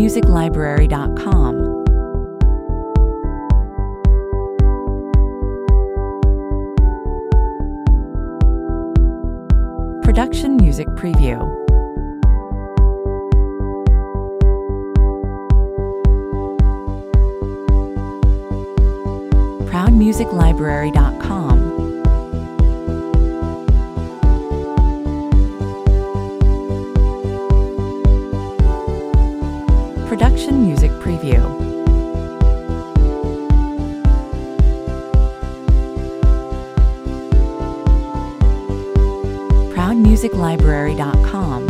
ProudMusicLibrary.com. Production Music Preview. ProudMusicLibrary.com. Production Music Preview. ProudMusicLibrary.com.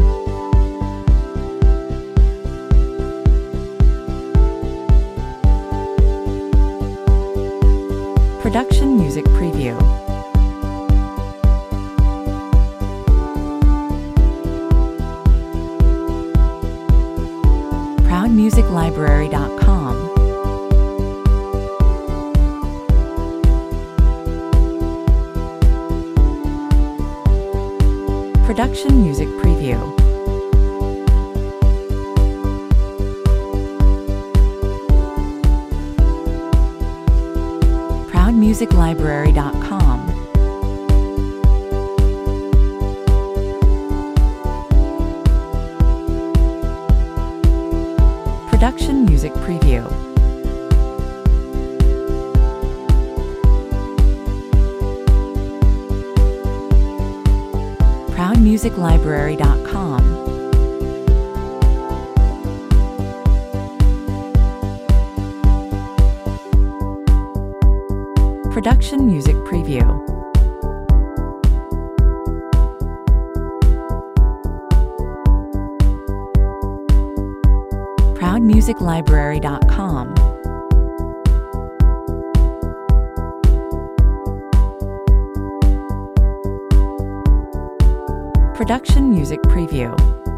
Production Music Preview. ProudMusicLibrary.com. Production Music Preview. ProudMusicLibrary.com. Production Music Preview. ProudMusicLibrary.com. Production Music Preview. ProudMusicLibrary.com. Production Music Preview.